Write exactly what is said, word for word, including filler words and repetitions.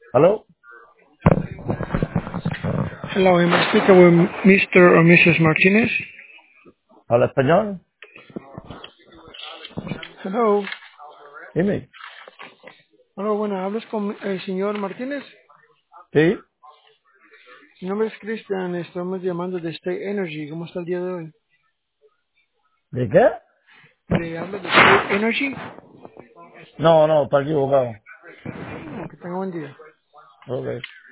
¿Aló? Hello, am I speaking with mister or missus Martínez? ¿Habla español? Hello. Dime. Hola, bueno, ¿hablas con el señor Martínez? ¿Sí? Mi nombre es Cristian, estamos llamando de State Energy. ¿Cómo está el día de hoy? ¿De qué? ¿Le hablo de State Energy? No, no, está equivocado. Oh, que tenga buen día. Ok.